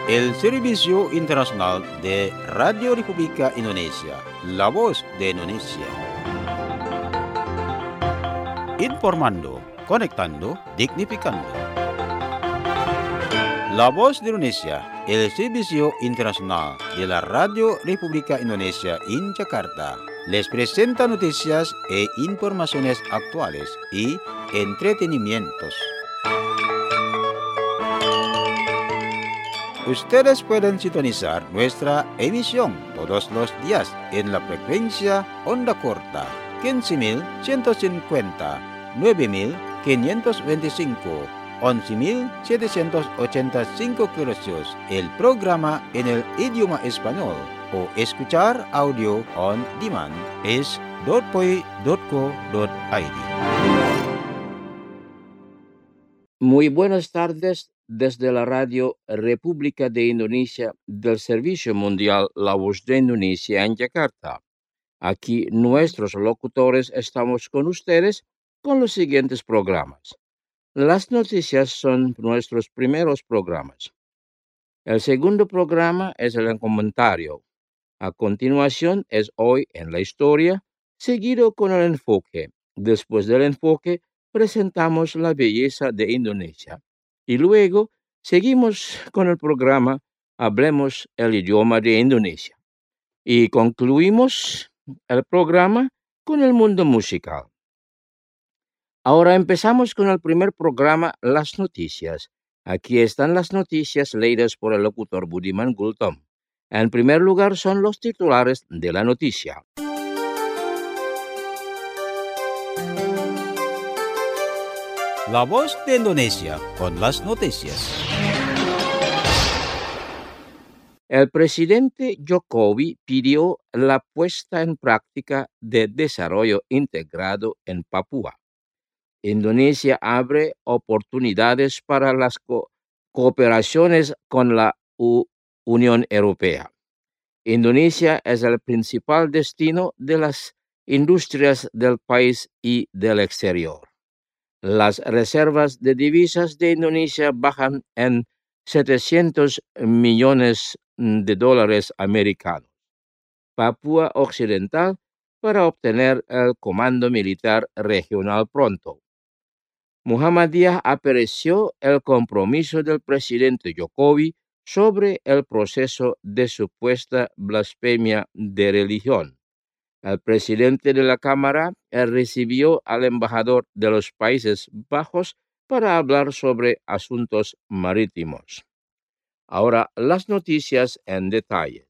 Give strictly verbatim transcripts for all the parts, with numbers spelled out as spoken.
El Servicio Internacional de Radio República Indonesia, la voz de Indonesia. Informando, conectando, dignificando. La voz de Indonesia, el Servicio Internacional de la Radio República Indonesia en Jakarta, les presenta noticias e informaciones actuales y entretenimientos. Ustedes pueden sintonizar nuestra emisión todos los días en la frecuencia onda corta quince mil ciento cincuenta, nueve mil quinientos veinticinco, once mil setecientos ochenta y cinco kHz, el programa en el idioma español, o escuchar audio on demand es dot p o i dot co dot i d. Muy buenas tardes desde la Radio República de Indonesia del Servicio Mundial La Voz de Indonesia en Jakarta. Aquí nuestros locutores estamos con ustedes con los siguientes programas. Las noticias son nuestros primeros programas. El segundo programa es el comentario. A continuación es Hoy en la Historia, seguido con el enfoque. Después del enfoque, presentamos la belleza de Indonesia. Y luego seguimos con el programa Hablemos el idioma de Indonesia. Y concluimos el programa con el mundo musical. Ahora empezamos con el primer programa, Las Noticias. Aquí están las noticias leídas por el locutor Budiman Gultom. En primer lugar son los titulares de la noticia. La voz de Indonesia con las noticias. El presidente Jokowi pidió la puesta en práctica de desarrollo integrado en Papúa. Indonesia abre oportunidades para las co- cooperaciones con la U- Unión Europea. Indonesia es el principal destino de las industrias del país y del exterior. Las reservas de divisas de Indonesia bajan en setecientos millones de dólares americanos. Papúa Occidental para obtener el comando militar regional pronto. Muhammadiyah apreció el compromiso del presidente Jokowi sobre el proceso de supuesta blasfemia de religión. El presidente de la Cámara recibió al embajador de los Países Bajos para hablar sobre asuntos marítimos. Ahora las noticias en detalle.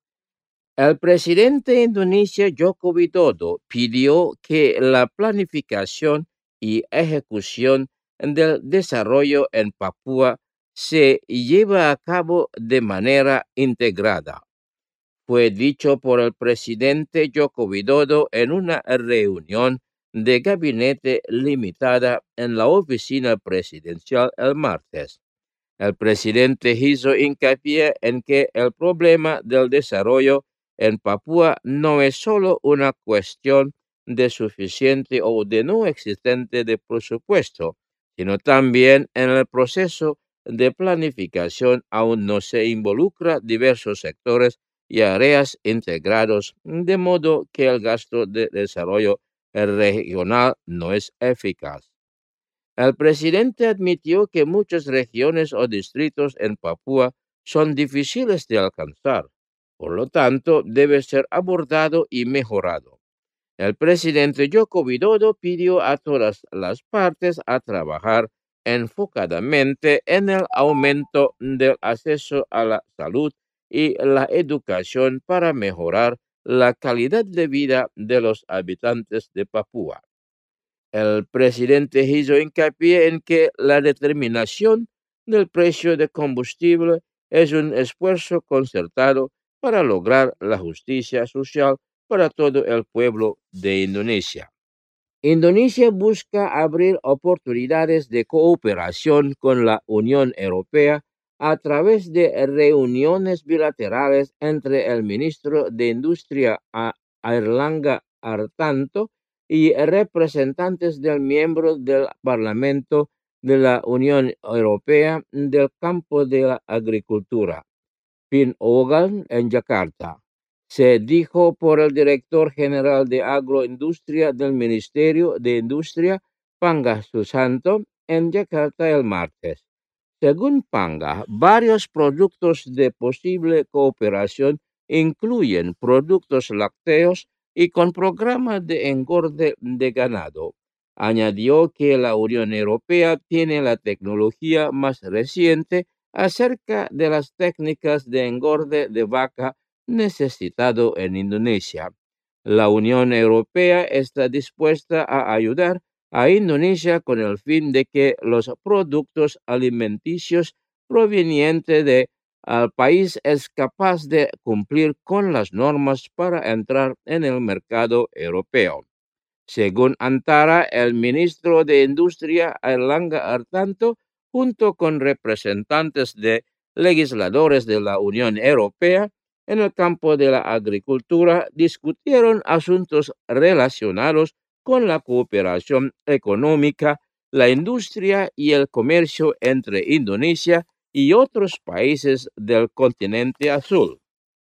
El presidente de Indonesia, Joko Widodo, pidió que la planificación y ejecución del desarrollo en Papúa se lleve a cabo de manera integrada. Fue dicho por el presidente Joko Widodo en una reunión de gabinete limitada en la oficina presidencial el martes. El presidente hizo hincapié en que el problema del desarrollo en Papúa no es solo una cuestión de suficiente o de no existente de presupuesto, sino también en el proceso de planificación aún no se involucra diversos sectores y áreas integrados, de modo que el gasto de desarrollo regional no es eficaz. El presidente admitió que muchas regiones o distritos en Papúa son difíciles de alcanzar, por lo tanto debe ser abordado y mejorado. El presidente Joko Widodo pidió a todas las partes a trabajar enfocadamente en el aumento del acceso a la salud y la educación para mejorar la calidad de vida de los habitantes de Papúa. El presidente hizo hincapié en que la determinación del precio de combustible es un esfuerzo concertado para lograr la justicia social para todo el pueblo de Indonesia. Indonesia busca abrir oportunidades de cooperación con la Unión Europea a través de reuniones bilaterales entre el ministro de Industria Airlangga Hartanto y representantes del miembro del Parlamento de la Unión Europea del campo de la agricultura, Pin Ogan, en Yakarta. Se dijo por el director general de Agroindustria del Ministerio de Industria, Pangah Susanto, en Yakarta el martes. Según Pangah, varios productos de posible cooperación incluyen productos lácteos y con programas de engorde de ganado. Añadió que la Unión Europea tiene la tecnología más reciente acerca de las técnicas de engorde de vaca necesitado en Indonesia. La Unión Europea está dispuesta a ayudar a Indonesia con el fin de que los productos alimenticios provenientes del país es capaz de cumplir con las normas para entrar en el mercado europeo. Según Antara, el ministro de Industria, Airlangga Hartarto, junto con representantes de legisladores de la Unión Europea en el campo de la agricultura, discutieron asuntos relacionados con la cooperación económica, la industria y el comercio entre Indonesia y otros países del continente azul.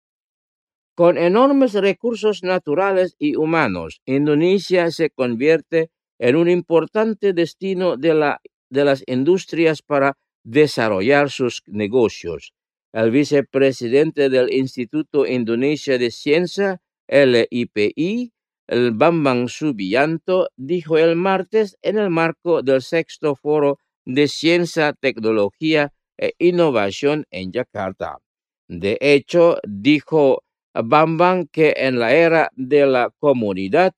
Con enormes recursos naturales y humanos, Indonesia se convierte en un importante destino de, la, de las industrias para desarrollar sus negocios. El vicepresidente del Instituto Indonesia de Ciencia, L I P I, el Bambang Subianto, dijo el martes en el marco del sexto foro de Ciencia, Tecnología e Innovación en Yakarta. De hecho, dijo Bambang que en la era de la comunidad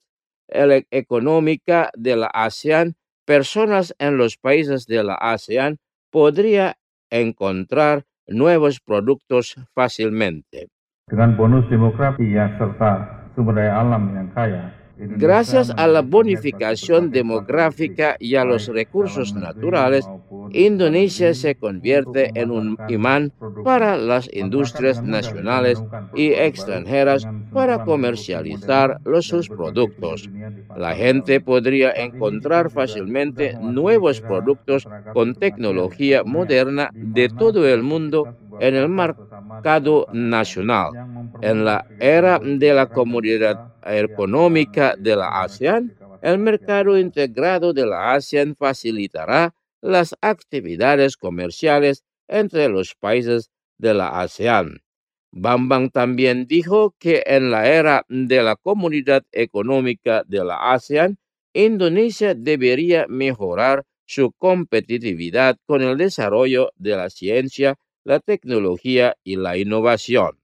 económica de la ASEAN, personas en los países de la ASEAN podrían encontrar nuevos productos fácilmente. Dengan bonus demografi yang serta sumber daya alam yang kaya, gracias a la bonificación demográfica y a los recursos naturales, Indonesia se convierte en un imán para las industrias nacionales y extranjeras para comercializar los, sus productos. La gente podría encontrar fácilmente nuevos productos con tecnología moderna de todo el mundo en el mercado nacional. En la era de la comunidad económica de la ASEAN, el mercado integrado de la ASEAN facilitará las actividades comerciales entre los países de la ASEAN. Bambang también dijo que en la era de la comunidad económica de la ASEAN, Indonesia debería mejorar su competitividad con el desarrollo de la ciencia, la tecnología y la innovación.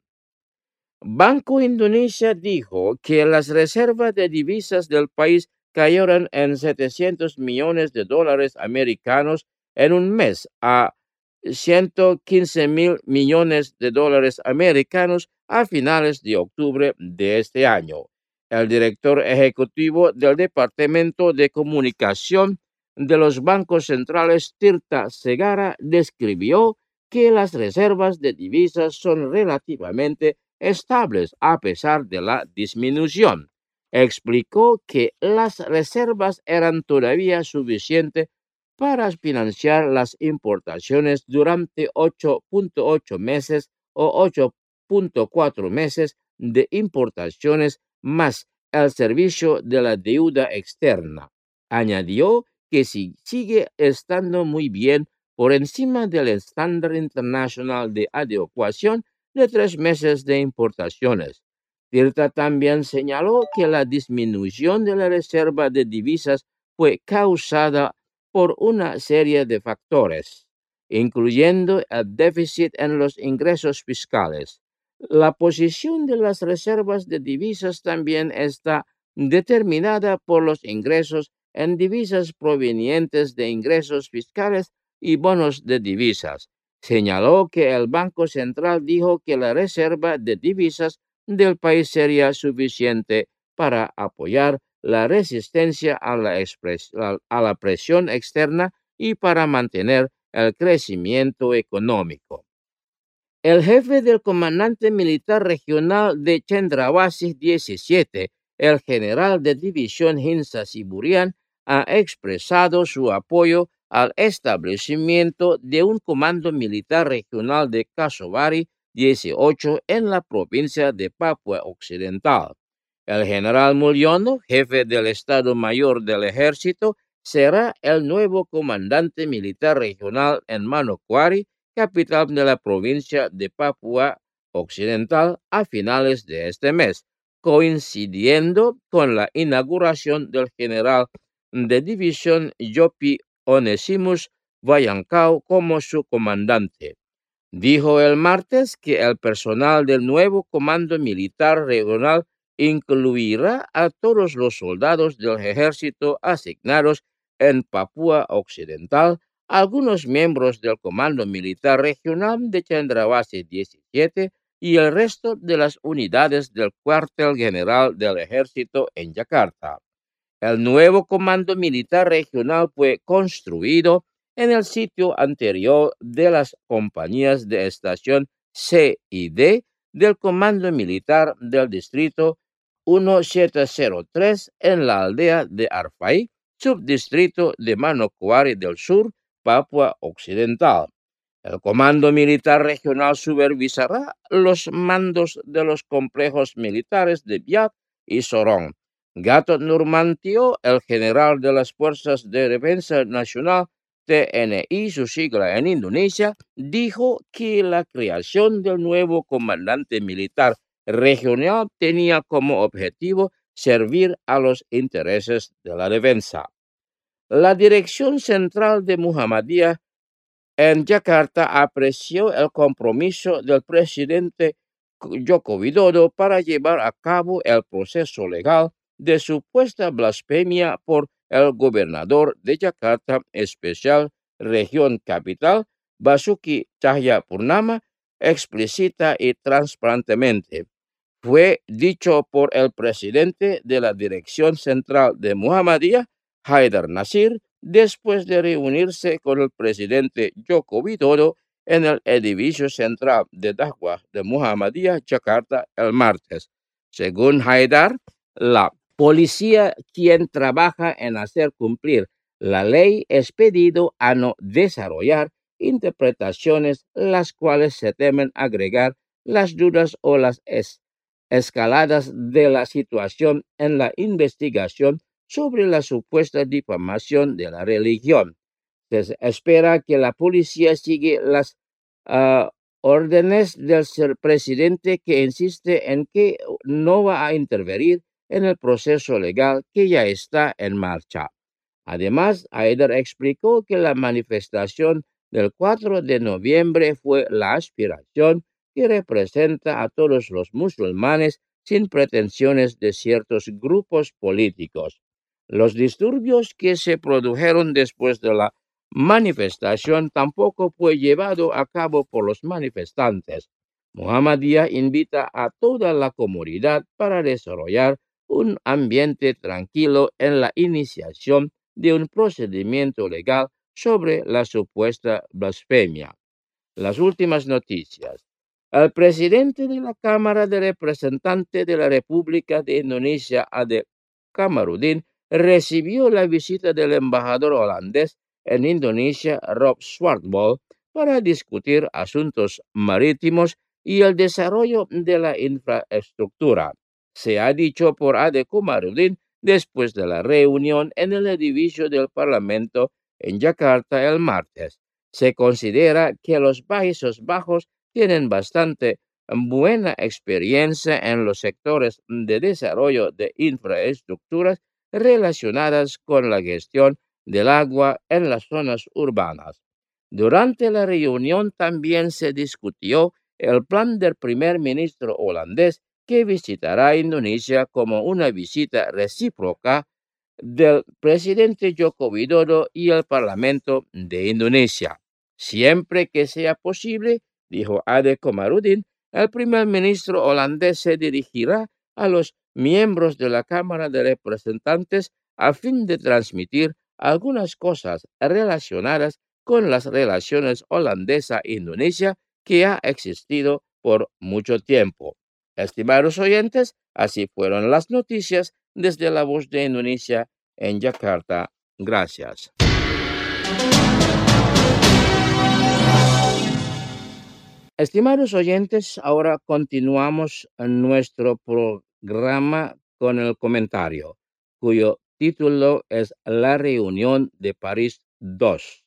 Banco Indonesia dijo que las reservas de divisas del país cayeron en setecientos millones de dólares americanos en un mes a ciento quince mil millones de dólares americanos a finales de octubre de este año. El director ejecutivo del Departamento de Comunicación de los Bancos Centrales, Tirta Segara, describió que las reservas de divisas son relativamente estables a pesar de la disminución. Explicó que las reservas eran todavía suficientes para financiar las importaciones durante ocho punto ocho meses o ocho punto cuatro meses de importaciones más el servicio de la deuda externa. Añadió que si sigue estando muy bien por encima del estándar internacional de adecuación de tres meses de importaciones. Tirta también señaló que la disminución de la reserva de divisas fue causada por una serie de factores, incluyendo el déficit en los ingresos fiscales. La posición de las reservas de divisas también está determinada por los ingresos en divisas provenientes de ingresos fiscales y bonos de divisas. Señaló que el Banco Central dijo que la reserva de divisas del país sería suficiente para apoyar la resistencia a la, a la presión externa y para mantener el crecimiento económico. El jefe del comandante militar regional de Cendrawasih diecisiete, el general de división Hinsa Siburian, ha expresado su apoyo al establecimiento de un comando militar regional de Kasawari dieciocho en la provincia de Papua Occidental. El general Mulyono, jefe del Estado Mayor del Ejército, será el nuevo comandante militar regional en Manokwari, capital de la provincia de Papua Occidental, a finales de este mes, coincidiendo con la inauguración del general de división Yopi Onesimus Vallancao como su comandante. Dijo el martes que el personal del nuevo Comando Militar Regional incluirá a todos los soldados del ejército asignados en Papúa Occidental, algunos miembros del Comando Militar Regional de Cendrawasih diecisiete y el resto de las unidades del Cuartel General del Ejército en Yakarta. El nuevo Comando Militar Regional fue construido en el sitio anterior de las compañías de estación C y D del Comando Militar del Distrito diecisiete cero tres en la aldea de Arfai, subdistrito de Manokwari del Sur, Papua Occidental. El Comando Militar Regional supervisará los mandos de los complejos militares de Biak y Sorong. Gatot Nurmantio, el general de las Fuerzas de Defensa Nacional, T N I, su sigla en Indonesia, dijo que la creación del nuevo comandante militar regional tenía como objetivo servir a los intereses de la defensa. La Dirección Central de Muhammadiyah en Yakarta apreció el compromiso del presidente Joko Widodo para llevar a cabo el proceso legal de supuesta blasfemia por el gobernador de Yakarta Especial Región Capital, Basuki Cahayapurnama, explícita y transparentemente. Fue dicho por el presidente de la Dirección Central de Muhammadiyah, Haidar Nasir, después de reunirse con el presidente Joko Widodo en el edificio central de Dakwah de Muhammadiyah, Yakarta, el martes. Según Haidar, la policía, quien trabaja en hacer cumplir la ley, es pedido a no desarrollar interpretaciones las cuales se temen agregar las dudas o las es escaladas de la situación en la investigación sobre la supuesta difamación de la religión. Se espera que la policía siga las uh, órdenes del presidente, que insiste en que no va a intervenir en el proceso legal que ya está en marcha. Además, Haidar explicó que la manifestación del cuatro de noviembre fue la aspiración que representa a todos los musulmanes sin pretensiones de ciertos grupos políticos. Los disturbios que se produjeron después de la manifestación tampoco fue llevado a cabo por los manifestantes. Muhammadiyah invita a toda la comunidad para desarrollar un ambiente tranquilo en la iniciación de un procedimiento legal sobre la supuesta blasfemia. Las últimas noticias. El presidente de la Cámara de Representantes de la República de Indonesia, Ade Kamarudin, recibió la visita del embajador holandés en Indonesia, Rob Swartbol, para discutir asuntos marítimos y el desarrollo de la infraestructura. Se ha dicho por Ade Kamarudin después de la reunión en el edificio del Parlamento en Yakarta el martes. Se considera que los Países Bajos tienen bastante buena experiencia en los sectores de desarrollo de infraestructuras relacionadas con la gestión del agua en las zonas urbanas. Durante la reunión también se discutió el plan del primer ministro holandés, que visitará Indonesia como una visita recíproca del presidente Joko Widodo y el Parlamento de Indonesia. Siempre que sea posible, dijo Ade Kamarudin, el primer ministro holandés se dirigirá a los miembros de la Cámara de Representantes a fin de transmitir algunas cosas relacionadas con las relaciones holandesa-Indonesia que ha existido por mucho tiempo. Estimados oyentes, así fueron las noticias desde La Voz de Indonesia en Yakarta. Gracias. Estimados oyentes, ahora continuamos en nuestro programa con el comentario, cuyo título es La reunión de París dos.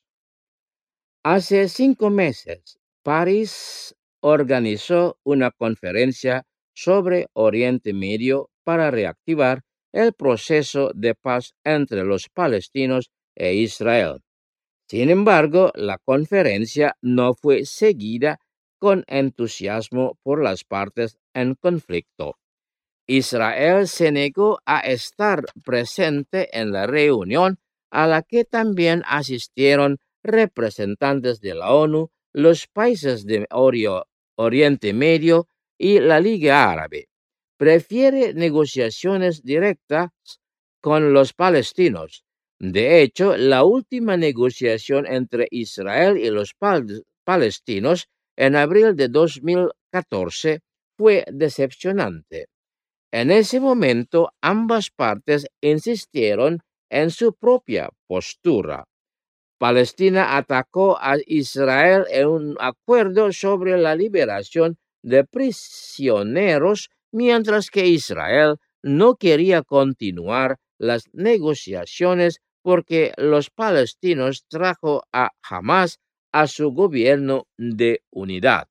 Hace cinco meses, París organizó una conferencia sobre Oriente Medio para reactivar el proceso de paz entre los palestinos e Israel. Sin embargo, la conferencia no fue seguida con entusiasmo por las partes en conflicto. Israel se negó a estar presente en la reunión, a la que también asistieron representantes de la ONU, los países de Orio- Oriente Medio y la Liga Árabe. Prefiere negociaciones directas con los palestinos. De hecho, la última negociación entre Israel y los pal- palestinos en abril de dos mil catorce fue decepcionante. En ese momento, ambas partes insistieron en su propia postura. Palestina atacó a Israel en un acuerdo sobre la liberación de prisioneros, mientras que Israel no quería continuar las negociaciones porque los palestinos trajo a Hamas a su gobierno de unidad.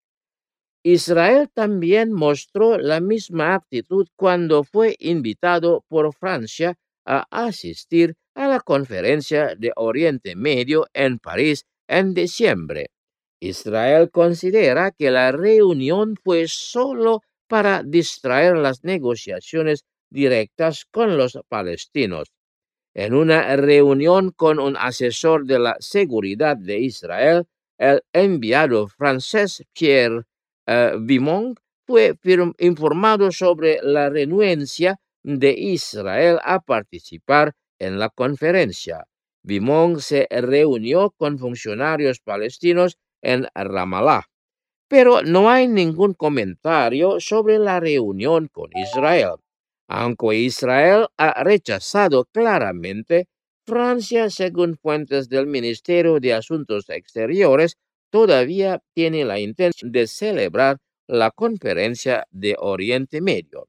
Israel también mostró la misma actitud cuando fue invitado por Francia a asistir a la conferencia de Oriente Medio en París en diciembre. Israel considera que la reunión fue solo para distraer las negociaciones directas con los palestinos. En una reunión con un asesor de la seguridad de Israel, el enviado francés Pierre Uh, Vimont fue informado sobre la renuencia de Israel a participar en la conferencia. Vimont se reunió con funcionarios palestinos en Ramallah, pero no hay ningún comentario sobre la reunión con Israel. Aunque Israel ha rechazado claramente, Francia, según fuentes del Ministerio de Asuntos Exteriores, todavía tiene la intención de celebrar la conferencia de Oriente Medio.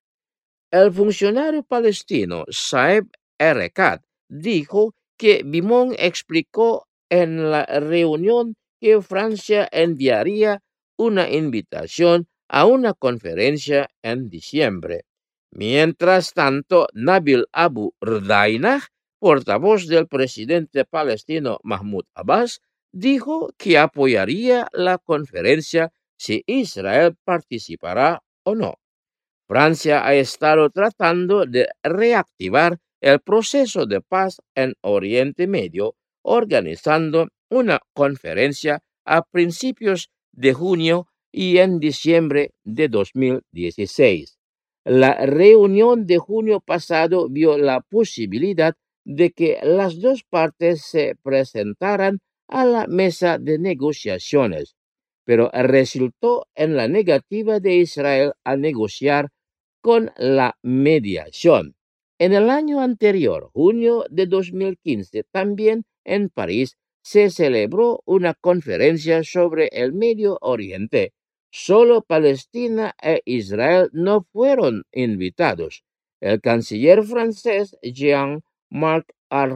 El funcionario palestino Saeb Erekat dijo que Vimont explicó en la reunión que Francia enviaría una invitación a una conferencia en diciembre. Mientras tanto, Nabil Abu Rdainah, portavoz del presidente palestino Mahmoud Abbas, dijo que apoyaría la conferencia si Israel participará o no. Francia ha estado tratando de reactivar el proceso de paz en Oriente Medio, organizando una conferencia a principios de junio y en diciembre de dos mil dieciséis. La reunión de junio pasado vio la posibilidad de que las dos partes se presentaran a la mesa de negociaciones, pero resultó en la negativa de Israel a negociar con la mediación. En el año anterior, junio de dos mil quince, también en París, se celebró una conferencia sobre el Medio Oriente. Solo Palestina e Israel no fueron invitados. El canciller francés Jean-Marc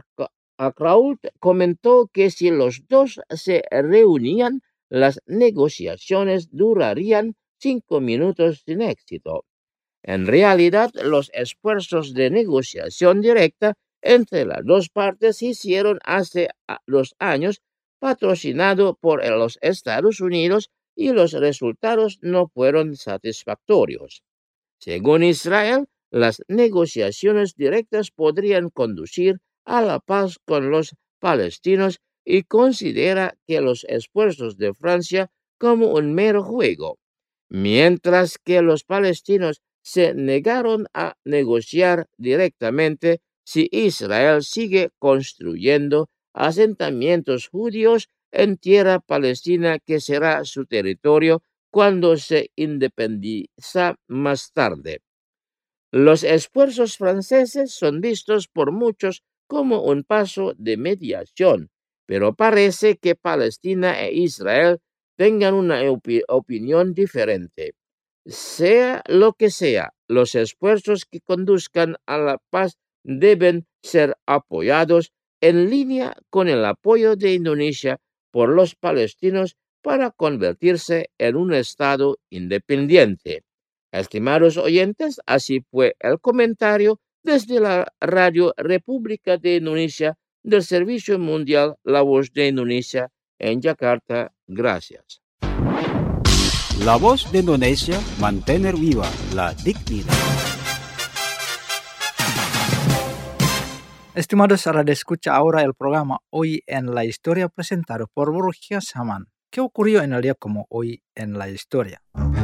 Ayrault comentó que si los dos se reunían, las negociaciones durarían cinco minutos sin éxito. En realidad, los esfuerzos de negociación directa entre las dos partes se hicieron hace dos años, patrocinado por los Estados Unidos, y los resultados no fueron satisfactorios. Según Israel, las negociaciones directas podrían conducir a la paz con los palestinos y considera que los esfuerzos de Francia como un mero juego, mientras que los palestinos se negaron a negociar directamente si Israel sigue construyendo asentamientos judíos en tierra palestina que será su territorio cuando se independiza más tarde. Los esfuerzos franceses son vistos por muchos como un paso de mediación, pero parece que Palestina e Israel tengan una opi- opinión diferente. Sea lo que sea, los esfuerzos que conduzcan a la paz deben ser apoyados en línea con el apoyo de Indonesia por los palestinos para convertirse en un Estado independiente. Estimados oyentes, así fue el comentario desde la Radio República de Indonesia del Servicio Mundial La Voz de Indonesia en Yakarta. Gracias. La Voz de Indonesia, mantener viva la dignidad. Estimados radioescucha, ahora el programa Hoy en la Historia presentado por Borja Saman. ¿Qué ocurrió en el día como hoy en la historia?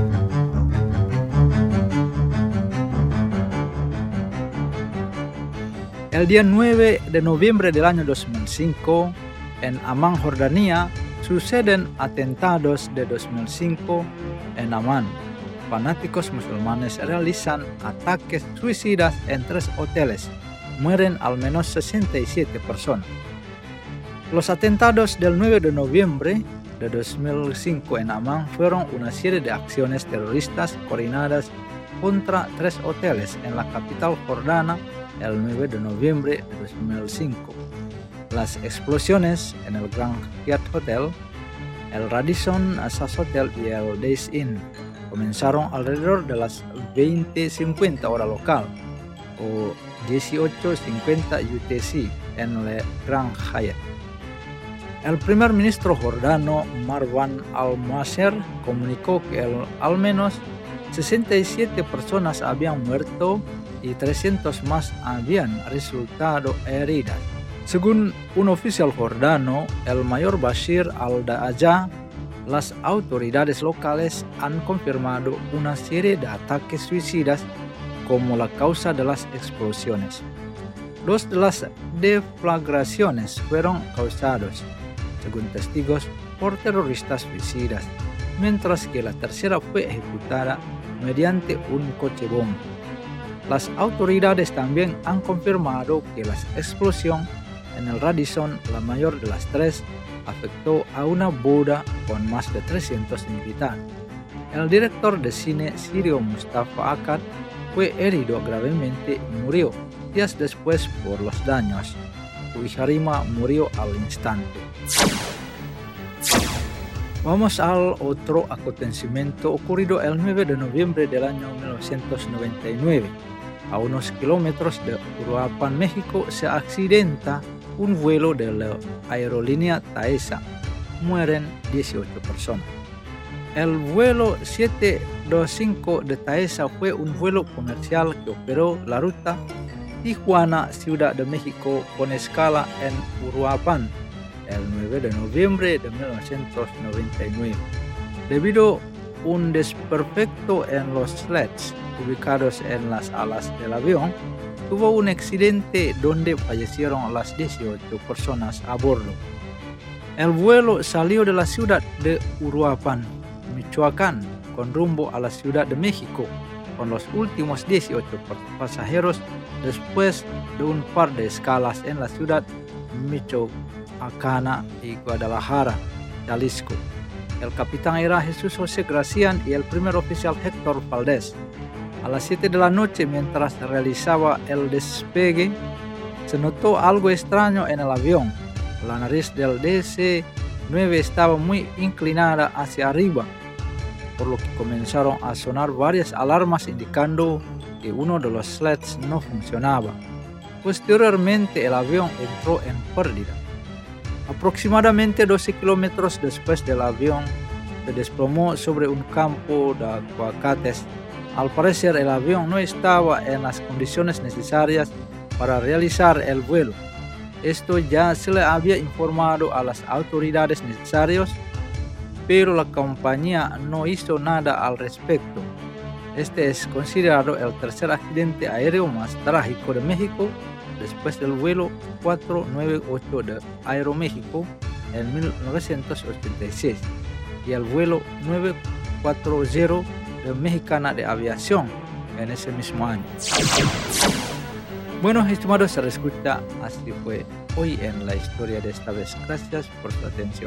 El día nueve de noviembre del año dos mil cinco, en Amman, Jordania, suceden atentados de dos mil cinco en Amman. Fanáticos musulmanes realizan ataques suicidas en tres hoteles. Mueren al menos sesenta y siete personas. Los atentados del nueve de noviembre de dos mil cinco en Amman fueron una serie de acciones terroristas coordinadas contra tres hoteles en la capital jordana el nueve de noviembre de dos mil cinco. Las explosiones en el Grand Hyatt Hotel, el Radisson Azaz Hotel y el Days Inn comenzaron alrededor de las veinte cincuenta hora local o dieciocho cincuenta U T C en el Grand Hyatt. El primer ministro jordano Marwan al-Masher comunicó que el, al menos sesenta y siete personas habían muerto y trescientas más habían resultado heridas. Según un oficial jordano, el mayor Bashir al-Da'ajah, las autoridades locales han confirmado una serie de ataques suicidas como la causa de las explosiones. Dos de las deflagraciones fueron causadas, según testigos, por terroristas suicidas, mientras que la tercera fue ejecutada mediante un coche bomba. Las autoridades también han confirmado que la explosión en el Radisson, la mayor de las tres, afectó a una boda con más de trescientos invitados. El director de cine sirio Mustafa Akkad fue herido gravemente y murió días después por los daños. Su hija Rima murió al instante. Vamos al otro acontecimiento ocurrido el nueve de noviembre del año mil novecientos noventa y nueve. A unos kilómetros de Uruapan, México, se accidenta un vuelo de la aerolínea Taesa. Mueren dieciocho personas. El vuelo setecientos veinticinco de Taesa fue un vuelo comercial que operó la ruta Tijuana, Ciudad de México, con escala en Uruapan el nueve de noviembre de mil novecientos noventa y nueve. Debido a un desperfecto en los sleds ubicados en las alas del avión, tuvo un accidente donde fallecieron las dieciocho personas a bordo. El vuelo salió de la ciudad de Uruapan, Michoacán, con rumbo a la Ciudad de México, con los últimos dieciocho pasajeros después de un par de escalas en la ciudad michoacana y Guadalajara, Jalisco. El capitán era Jesús José Gracián y el primer oficial Héctor Valdés. A las siete de la noche, mientras realizaba el despegue, se notó algo extraño en el avión. La nariz del D C nueve estaba muy inclinada hacia arriba, por lo que comenzaron a sonar varias alarmas indicando que uno de los sleds no funcionaba. Posteriormente, el avión entró en pérdida. Aproximadamente doce kilómetros después del avión se desplomó sobre un campo de aguacates. Al parecer, el avión no estaba en las condiciones necesarias para realizar el vuelo. Esto ya se le había informado a las autoridades necesarias, pero la compañía no hizo nada al respecto. Este es considerado el tercer accidente aéreo más trágico de México después del vuelo cuatrocientos noventa y ocho de Aeroméxico en mil novecientos ochenta y seis y el vuelo novecientos cuarenta de Mexicana de Aviación en ese mismo año. Bueno, estimados escucha, así fue hoy en la historia de esta vez. Gracias por su atención.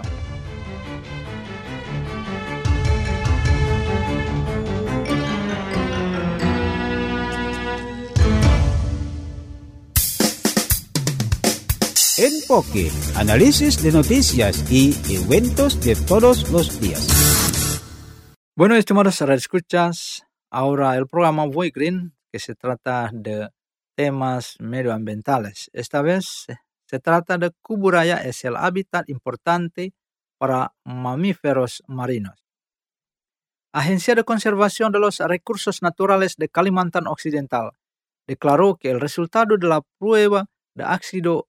Enfoque, análisis de noticias y eventos de todos los días. Bueno, estimados escuchas, ahora el programa Voy Green, que se trata de temas medioambientales. Esta vez se trata de Kuburaya, es el hábitat importante para mamíferos marinos. Agencia de Conservación de los Recursos Naturales de Kalimantan Occidental declaró que el resultado de la prueba de ácido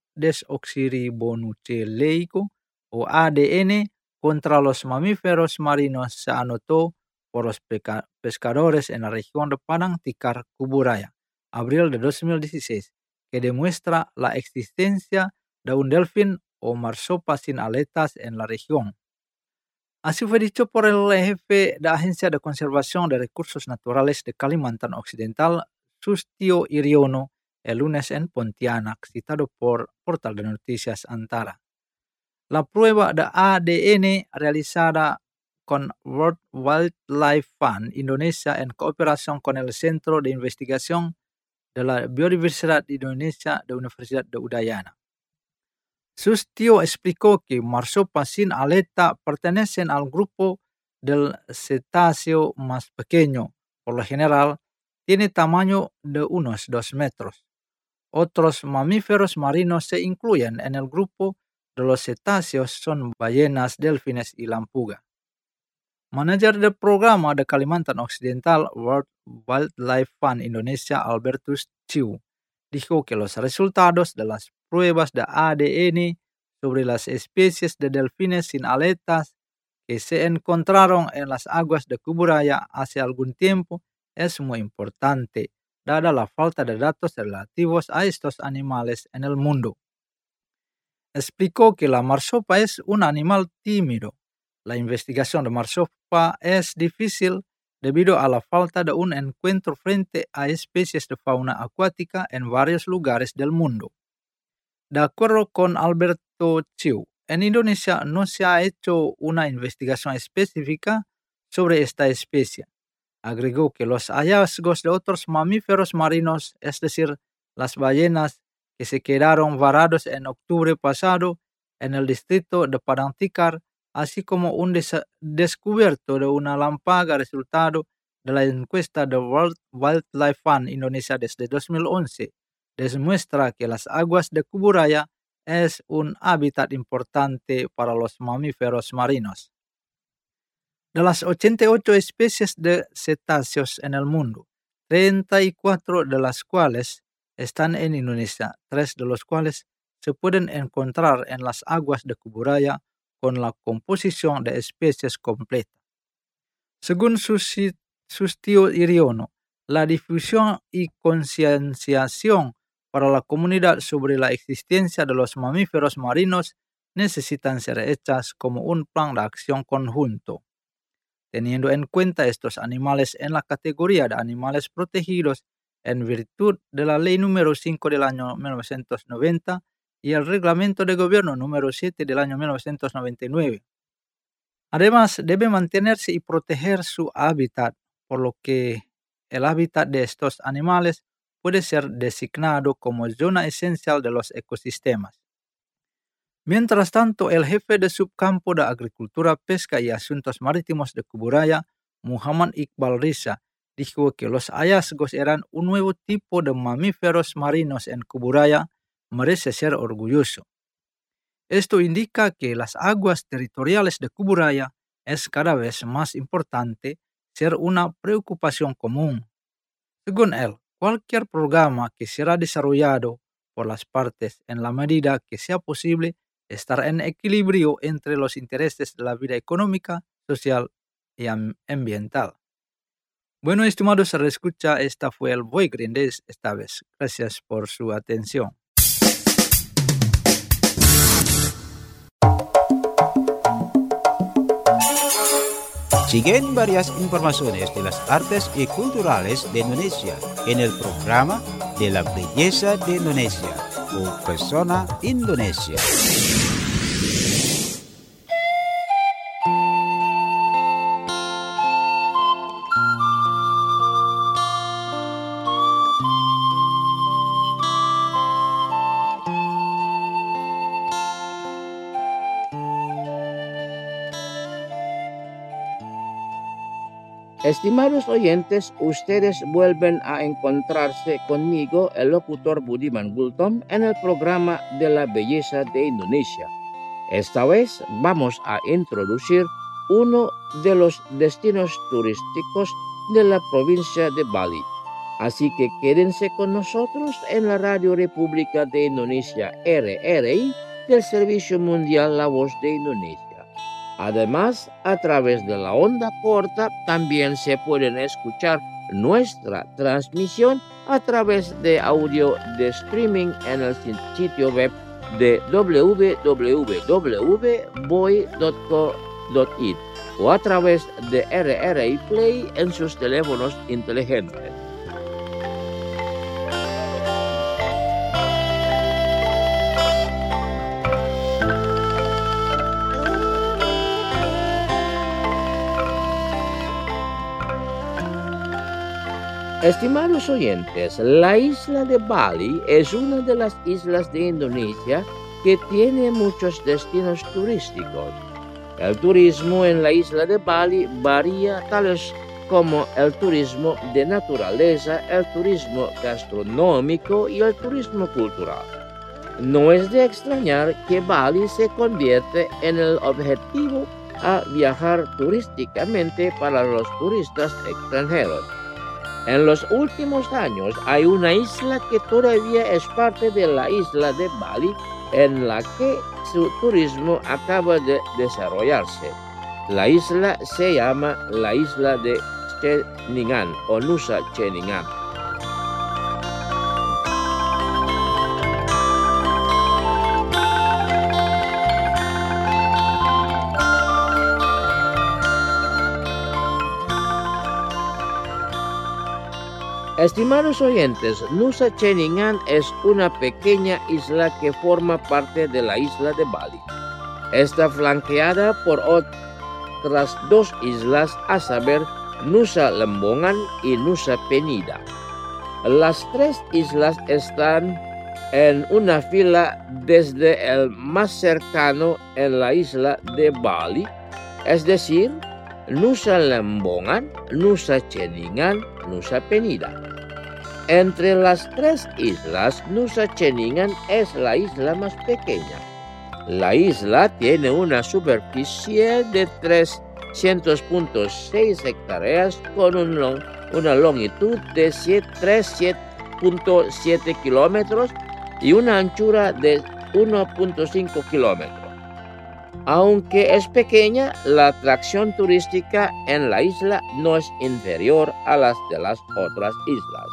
desoxirribonucleico o A D N contra los mamíferos marinos se anotó por los pescadores en la región de Padang Tikar, Kuburaya, abril de dos mil dieciséis, que demuestra la existencia de un delfín o marsopa sin aletas en la región. Así fue dicho por el jefe de la Agencia de Conservación de Recursos Naturales de Kalimantan Occidental, Sustio Iriono, el lunes en Pontianak, citado por Portal de Noticias Antara. La prueba de A D N realizada con World Wildlife Fund Indonesia en cooperación con el Centro de Investigación de la Biodiversidad de Indonesia de la Universidad de Udayana. Sustio explicó que marsopas sin aleta pertenecen al grupo del cetáceo más pequeño. Por lo general, tiene tamaño de unos dos metros. Otros mamíferos marinos se incluyen en el grupo de los cetáceos, son ballenas, delfines y lampuga. Manager del programa de Kalimantan Occidental World Wildlife Fund Indonesia, Albertus Chiu, dijo que los resultados de las pruebas de A D N sobre las especies de delfines sin aletas que se encontraron en las aguas de Kuburaya hace algún tiempo es muy importante, dada la falta de datos relativos a estos animales en el mundo. Explicó que la marsopa es un animal tímido. La investigación de marsopa es difícil debido a la falta de un encuentro frente a especies de fauna acuática en varios lugares del mundo. De acuerdo con Alberto Chiu, en Indonesia no se ha hecho una investigación específica sobre esta especie. Agregó que los hallazgos de otros mamíferos marinos, es decir, las ballenas que se quedaron varados en octubre pasado en el distrito de Padang Tikar, así como un des- descubierto de una lampaga resultado de la encuesta de World Wildlife Fund Indonesia desde dos mil once, demuestra que las aguas de Kuburaya es un hábitat importante para los mamíferos marinos. De las ochenta y ocho especies de cetáceos en el mundo, treinta y cuatro de las cuales están en Indonesia, tres de los cuales se pueden encontrar en las aguas de Kuburaya con la composición de especies completa. Según Sustio Iriono, la difusión y concienciación para la comunidad sobre la existencia de los mamíferos marinos necesitan ser hechas como un plan de acción conjunto. Teniendo en cuenta estos animales en la categoría de animales protegidos en virtud de la Ley número cinco del año mil novecientos noventa y el Reglamento de Gobierno número siete del año mil novecientos noventa y nueve. Además, debe mantenerse y proteger su hábitat, por lo que el hábitat de estos animales puede ser designado como zona esencial de los ecosistemas. Mientras tanto, el jefe de subcampo de Agricultura, Pesca y Asuntos Marítimos de Kuburaya, Muhammad Iqbal Riza, dijo que los hallazgos eran un nuevo tipo de mamíferos marinos en Kuburaya, merece ser orgulloso. Esto indica que las aguas territoriales de Kuburaya es cada vez más importante ser una preocupación común. Según él, cualquier programa que será desarrollado por las partes en la medida que sea posible estar en equilibrio entre los intereses de la vida económica, social y ambiental. Bueno, estimados, se escucha, esta fue el Voy Green de esta vez. Gracias por su atención. Siguen varias informaciones de las artes y culturales de Indonesia en el programa de la belleza de Indonesia o Pesona Indonesia. Estimados oyentes, ustedes vuelven a encontrarse conmigo, el locutor Budiman Gultom, en el programa de la belleza de Indonesia. Esta vez vamos a introducir uno de los destinos turísticos de la provincia de Bali. Así que quédense con nosotros en la Radio República de Indonesia R R I del Servicio Mundial La Voz de Indonesia. Además, a través de la onda corta también se pueden escuchar nuestra transmisión a través de audio de streaming en el sitio web de w w w punto boy punto co punto i t o a través de R R I Play en sus teléfonos inteligentes. Estimados oyentes, la isla de Bali es una de las islas de Indonesia que tiene muchos destinos turísticos. El turismo en la isla de Bali varía, tales como el turismo de naturaleza, el turismo gastronómico y el turismo cultural. No es de extrañar que Bali se convierte en el objetivo a viajar turísticamente para los turistas extranjeros. En los últimos años hay una isla que todavía es parte de la isla de Bali, en la que su turismo acaba de desarrollarse. La isla se llama la isla de Ceningan o Nusa Ceningan. Estimados oyentes, Nusa Ceningan es una pequeña isla que forma parte de la isla de Bali. Está flanqueada por otras dos islas, a saber, Nusa Lembongan y Nusa Penida. Las tres islas están en una fila desde el más cercano en la isla de Bali, es decir, Nusa Lembongan, Nusa Ceningan, Nusa Penida. Entre las tres islas, Nusa Ceningan es la isla más pequeña. La isla tiene una superficie de trescientos punto seis hectáreas con un long, una longitud de tres punto siete kilómetros y una anchura de uno punto cinco kilómetros. Aunque es pequeña, la atracción turística en la isla no es inferior a las de las otras islas.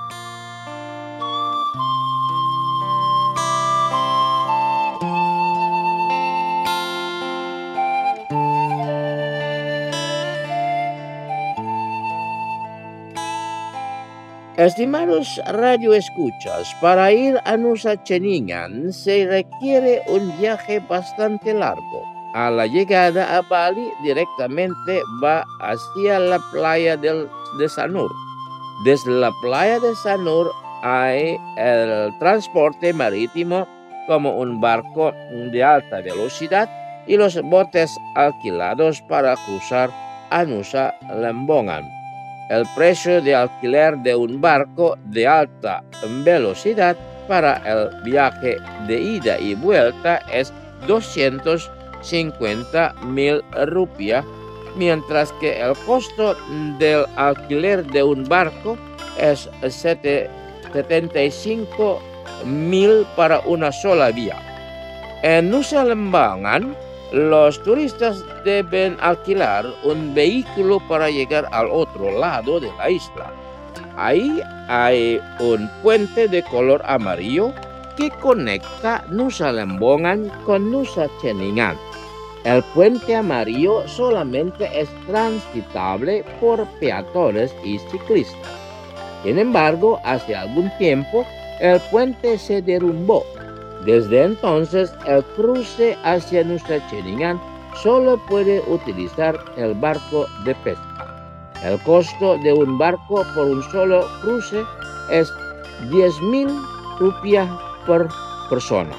Estimados radioescuchas, para ir a Nusa Ceningan se requiere un viaje bastante largo. A la llegada a Bali directamente va hacia la playa del, de Sanur. Desde la playa de Sanur hay el transporte marítimo como un barco de alta velocidad y los botes alquilados para cruzar a Nusa Lembongan. El precio de alquiler de un barco de alta velocidad para el viaje de ida y vuelta es doscientos cincuenta mil rupias, mientras que el costo del alquiler de un barco es setenta y cinco mil para una sola vía. En Nusa Lembongan, los turistas deben alquilar un vehículo para llegar al otro lado de la isla. Ahí hay un puente de color amarillo que conecta Nusa Lembongan con Nusa Ceningan. El puente amarillo solamente es transitable por peatones y ciclistas. Sin embargo, hace algún tiempo el puente se derrumbó. Desde entonces, el cruce hacia Nusa Ceningan solo puede utilizar el barco de pesca. El costo de un barco por un solo cruce es diez mil rupias por persona.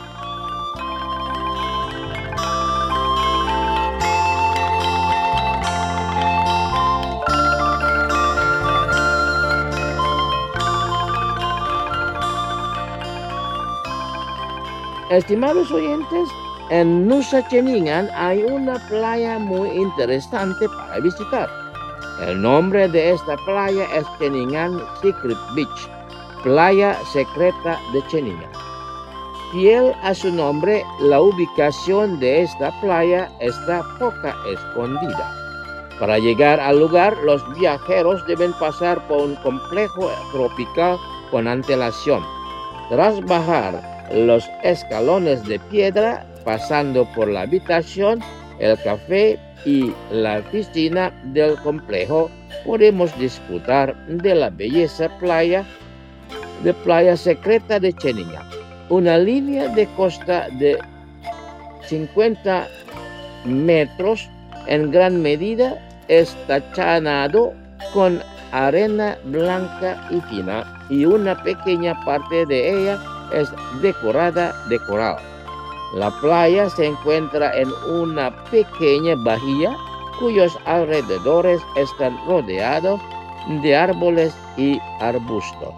Estimados oyentes, en Nusa Ceningan hay una playa muy interesante para visitar. El nombre de esta playa es Ceningan Secret Beach, playa secreta de Ceningan. Fiel a su nombre, la ubicación de esta playa está poco escondida. Para llegar al lugar, los viajeros deben pasar por un complejo tropical con antelación. Tras bajar los escalones de piedra, pasando por la habitación, el café y la piscina del complejo, podemos disfrutar de la belleza playa de playa secreta de Ceningan, una línea de costa de cincuenta metros, en gran medida estachanado con arena blanca y fina, y una pequeña parte de ella es decorada de coral. La playa se encuentra en una pequeña bahía cuyos alrededores están rodeados de árboles y arbustos.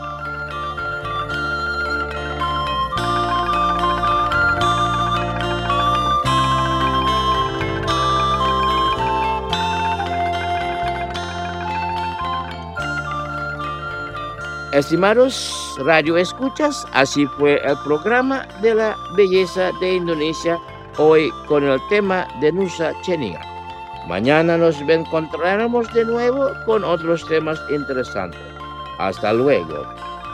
Estimados radioescuchas, así fue el programa de la belleza de Indonesia hoy con el tema de Nusa Ceningan. Mañana nos encontraremos de nuevo con otros temas interesantes. Hasta luego.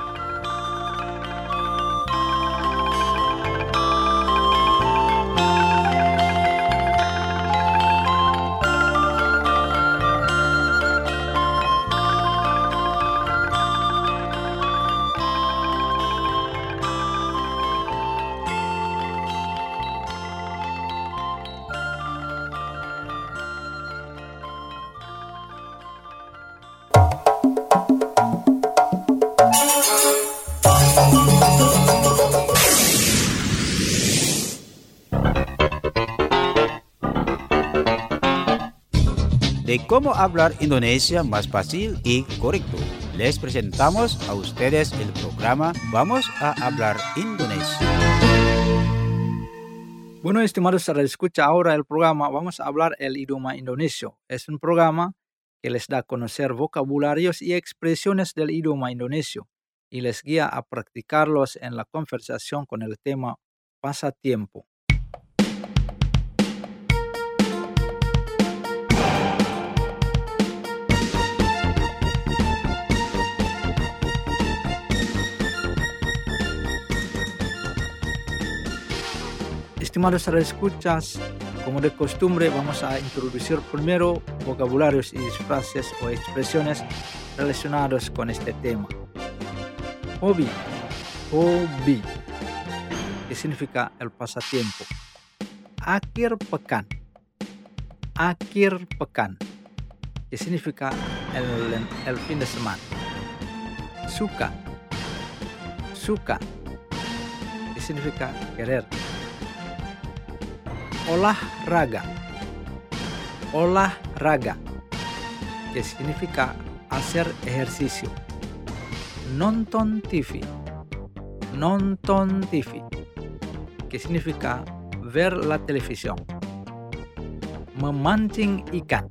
De cómo hablar Indonesia más fácil y correcto. Les presentamos a ustedes el programa Vamos a hablar Indonesia. Bueno, estimados radioescucha, ahora el programa Vamos a hablar el idioma indonesio. Es un programa que les da a conocer vocabularios y expresiones del idioma indonesio y les guía a practicarlos en la conversación con el tema pasatiempo. Estimados radioescuchas, como de costumbre vamos a introducir primero vocabularios y frases o expresiones relacionados con este tema. Hobi, hobi, que significa el pasatiempo. Akhir pekan, akhir pekan, que significa el, el fin de semana. Suka, suka, que significa querer. Olahraga, olahraga, que significa hacer ejercicio. Nonton T V, nonton T V, que significa ver la televisión. Memancing ikan,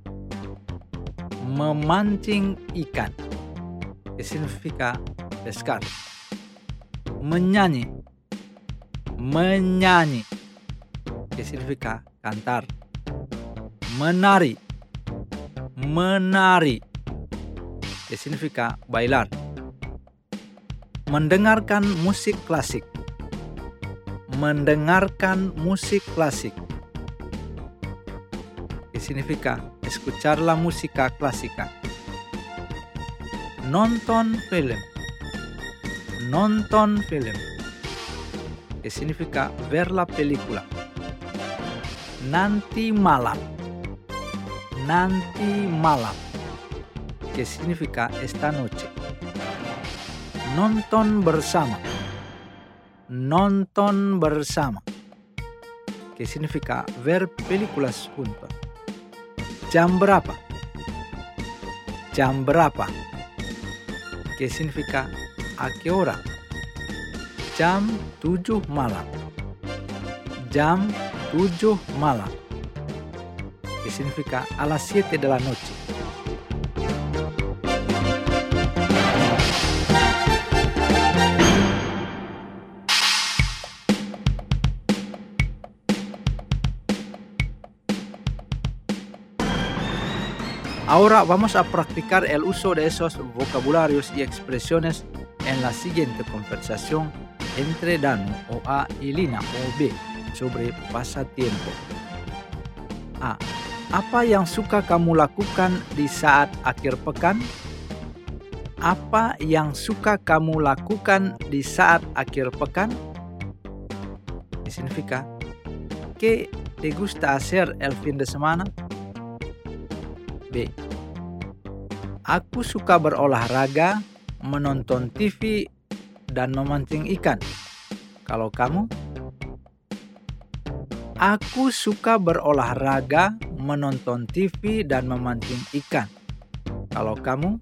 memancing ikan, que significa pescar. Menyanyi, menyanyi, que significa cantar. Menari, menari, que significa bailar. Mendengarkan musik klasik, mendengarkan musik klasik, que significa escuchar la música clásica. nonton film. Nonton film, que significa ver la película. Nanti malam. Nanti malam, que significa esta noche. Nonton bersama. Nonton bersama, que significa ver películas juntos. Jam berapa? Jam berapa, que significa a qué hora. Jam tujuh malam. Jam tujuh malam, que significa a las siete de la noche. Ahora vamos a practicar el uso de esos vocabularios y expresiones en la siguiente conversación entre Danu o A y Lina o B sobre pasatiempo. A. Apa yang suka kamu lakukan di saat akhir pekan? Apa yang suka kamu lakukan di saat akhir pekan? ¿Qué significa? ¿Qué te gusta hacer el fin de semana? B. Aku suka berolahraga, menonton T V, dan memancing ikan. Kalau kamu? Aku suka berolahraga, menonton T V, dan memancing ikan. Kalau kamu?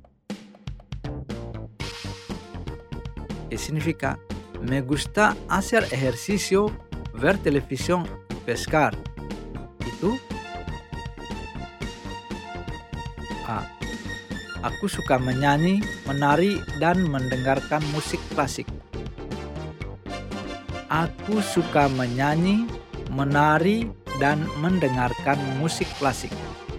¿Qué significa? Me gusta hacer ejercicio, ver televisión, pescar. ¿Y tú? A. Aku suka menyanyi, menari, dan mendengarkan musik klasik. Aku suka menyanyi, menari, dan mendengarkan musik klasik.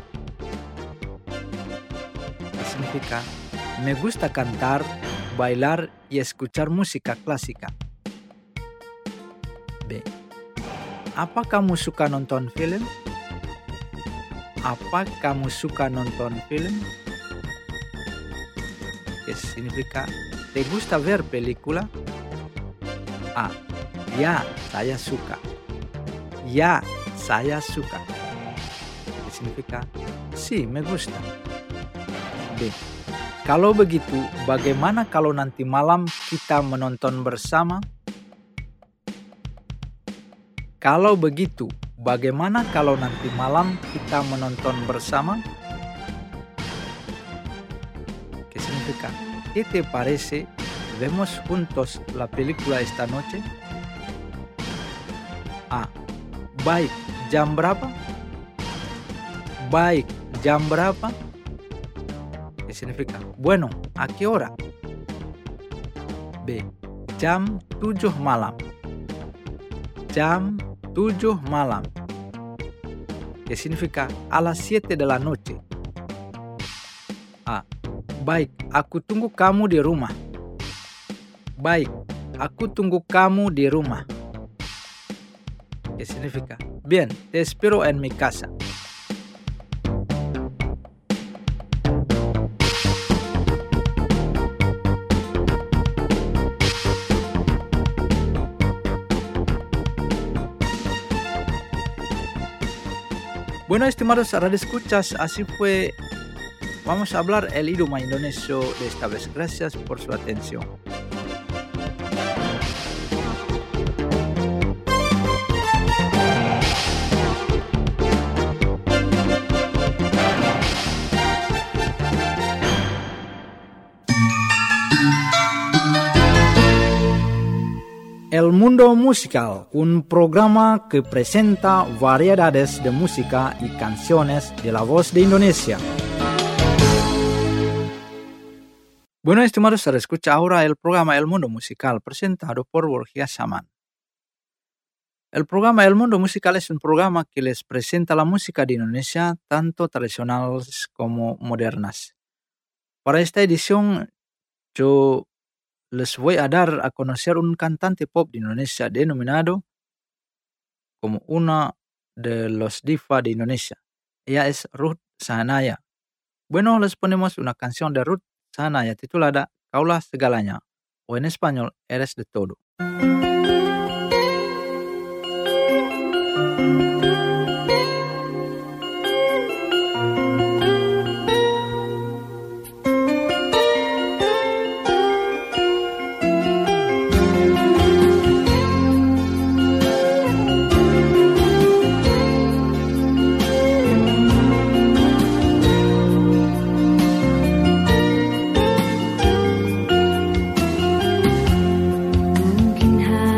¿Qué significa? Me gusta cantar, bailar y escuchar música clásica. B. Apa kamu suka nonton film? Apa kamu suka nonton film? ¿Qué significa? ¿Te gusta ver película? A. Ya, saya suka. Ya, saya suka. ¿Qué significa? Sí, me gusta. B. Kalau begitu, bagaimana kalau nanti malam kita menonton bersama? Kalau begitu, bagaimana kalau nanti malam kita menonton bersama? ¿Qué significa? ¿Qué te parece? ¿Vemos juntos la película esta noche? A. Baik, jam berapa? Baik, jam berapa? ¿Qué significa? Bueno, ¿a qué hora? B. Jam tujuh malam. Jam tujuh malam. ¿Qué significa? A las siete de la noche. A. Baik, aku tunggu kamu di rumah. Baik, aku tunggu kamu di rumah. ¿Qué significa? Bien, te espero en mi casa. Bueno, estimados radioescuchas, así fue. Vamos a hablar el idioma indonesio de esta vez. Gracias por su atención. El Mundo Musical, un programa que presenta variedades de música y canciones de la voz de Indonesia. Bueno, estimados, se escucha ahora el programa El Mundo Musical, presentado por Borgia Saman. El programa El Mundo Musical es un programa que les presenta la música de Indonesia, tanto tradicionales como modernas. Para esta edición, yo les voy a dar a conocer un cantante pop de Indonesia denominado como una de los diva de Indonesia. Ella es Ruth Sahanaya. Bueno, les ponemos una canción de Ruth sana ya titulada, kaulah segalanya. O en español, eres de todo. Mungkin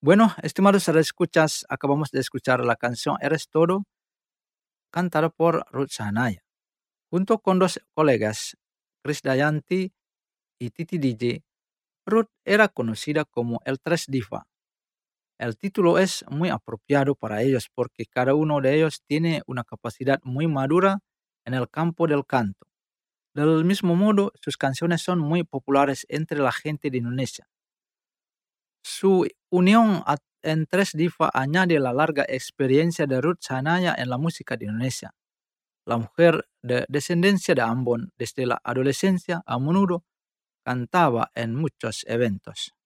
Bueno, estimados escuchas, acabamos de escuchar la canción Eres Todo, cantada por Ruth Sahanaya. Junto con dos colegas, Chris Dayanti y Titi D J, Ruth era conocida como el Tres Diva. El título es muy apropiado para ellos porque cada uno de ellos tiene una capacidad muy madura en el campo del canto. Del mismo modo, sus canciones son muy populares entre la gente de Indonesia. Su unión a, en Tres Diva añade la larga experiencia de Ruth Sahanaya en la música de Indonesia. La mujer de descendencia de Ambon desde la adolescencia a menudo cantaba en muchos eventos.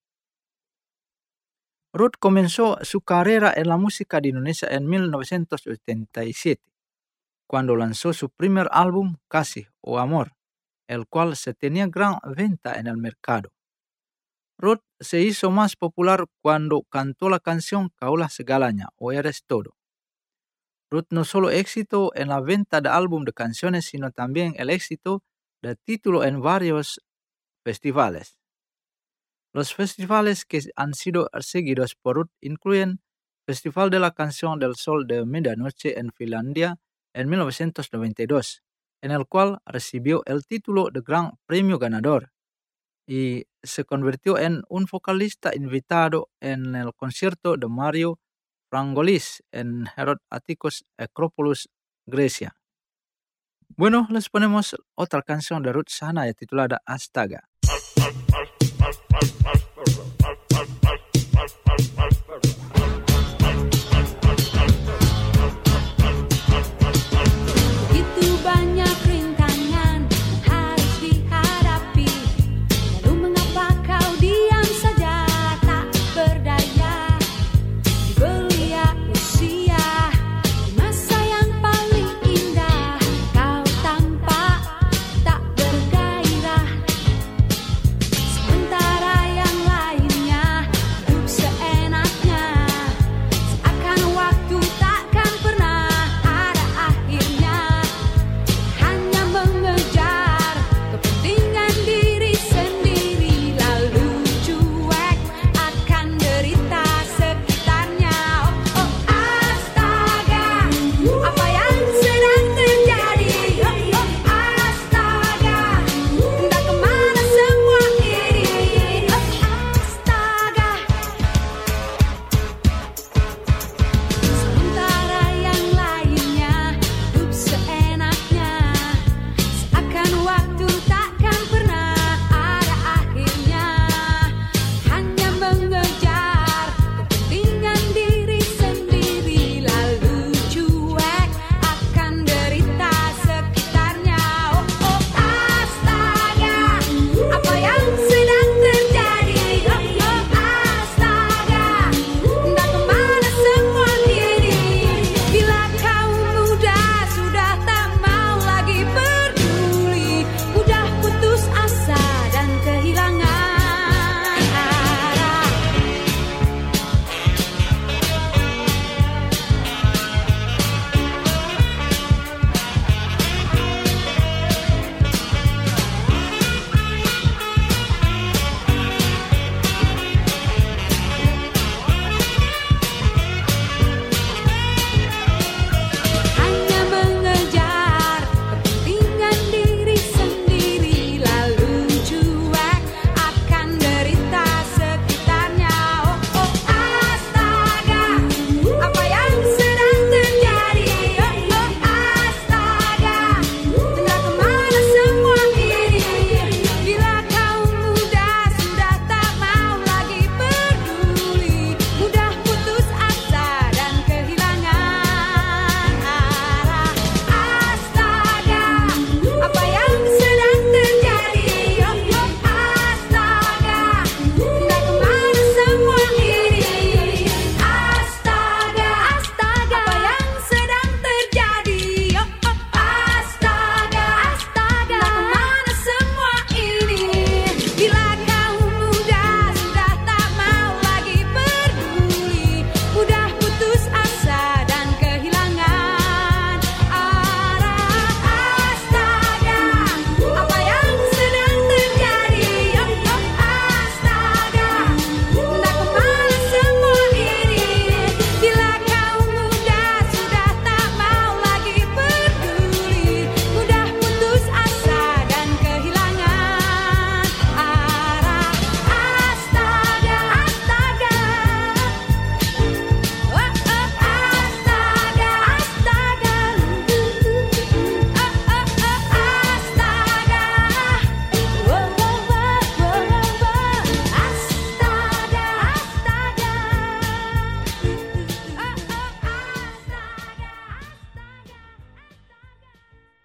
Ruth comenzó su carrera en la música de Indonesia en mil novecientos ochenta y siete, cuando lanzó su primer álbum, Kasih o Amor, el cual se tenía gran venta en el mercado. Ruth se hizo más popular cuando cantó la canción Kaulah Segalanya o Eres Todo. Ruth no solo éxito en la venta de álbum de canciones, sino también el éxito de título en varios festivales. Los festivales que han sido seguidos por Ruth incluyen Festival de la Canción del Sol de Medianoche en Finlandia en mil novecientos noventa y dos, en el cual recibió el título de Gran Premio Ganador y se convirtió en un vocalista invitado en el concierto de Mario Frangolis en Herod Atticus Acropolis, Grecia. Bueno, les ponemos otra canción de Ruth Sahanaya titulada Astaga. Sementara yang lainnya hidup seenaknya.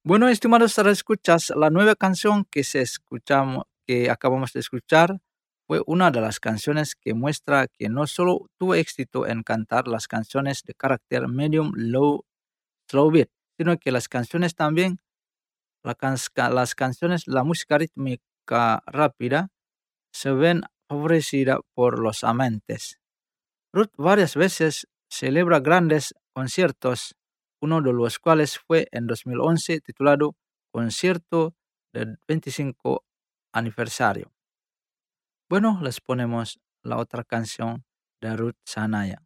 Bueno, estimados escuchas, la nueva canción que, se escuchamos, que acabamos de escuchar fue una de las canciones que muestra que no solo tuvo éxito en cantar las canciones de carácter medium, low, slow beat, sino que las canciones también, la can- las canciones, la música rítmica rápida, se ven favorecidas por los amantes. Ruth varias veces celebra grandes conciertos, uno de los cuales fue en dos mil once titulado Concierto del veinticinco aniversario. Bueno, les ponemos la otra canción de Ruth Sanaya.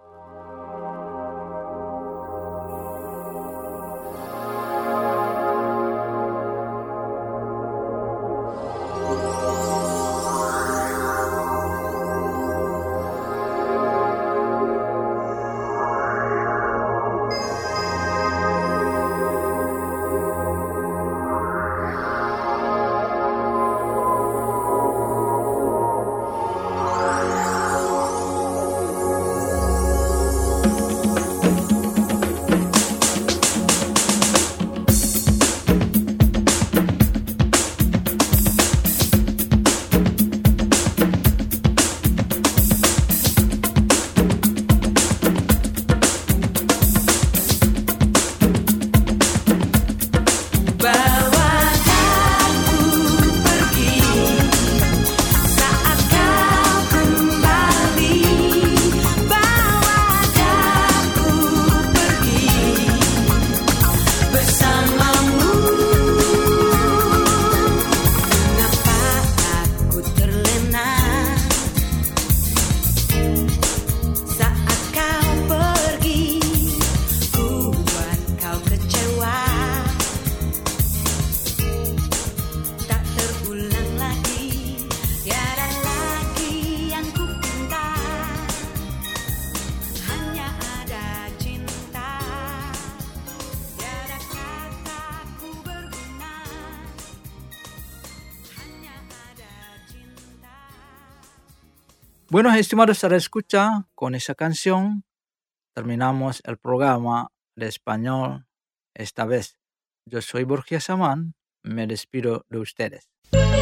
Bueno, estimados escucha, con esa canción terminamos el programa de español esta vez. Yo soy Borgia Samán, me despido de ustedes.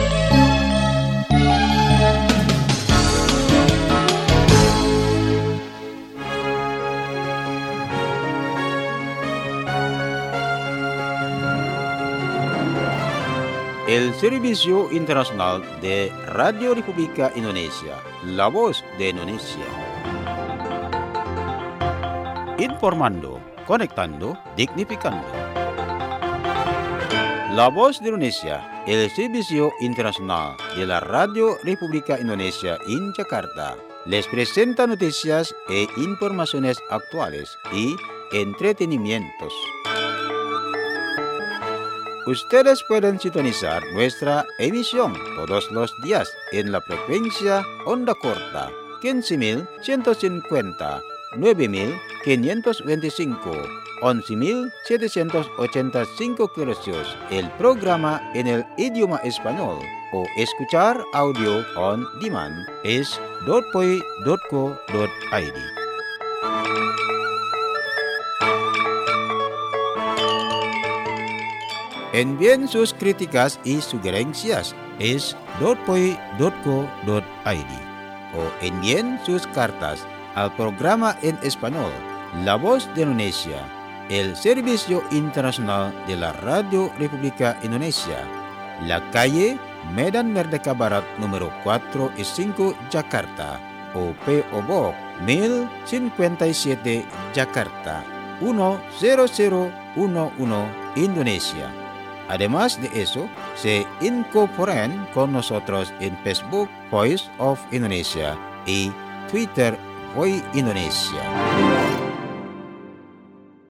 El Servicio Internacional de Radio República Indonesia, La Voz de Indonesia. Informando, conectando, dignificando. La Voz de Indonesia, el Servicio Internacional de la Radio República Indonesia en Jakarta, les presenta noticias e informaciones actuales y entretenimientos. Ustedes pueden sintonizar nuestra emisión todos los días en la frecuencia onda corta quince mil ciento cincuenta, nueve mil quinientos veinticinco, once mil setecientos ochenta y cinco kHz, el programa en el idioma español, o escuchar audio on demand es dot poi dot co dot i d. Envíen sus críticas y sugerencias es dot poi dot co dot i d o envíen sus cartas al programa en español La Voz de Indonesia, el Servicio Internacional de la Radio República Indonesia, la calle Medan Merdeka Barat número cuatro y cinco, Jakarta, o P O Box mil cincuenta y siete, Jakarta, uno cero cero uno uno, Indonesia. Además de eso, se incorporan con nosotros en Facebook Voice of Indonesia y Twitter Voice Indonesia.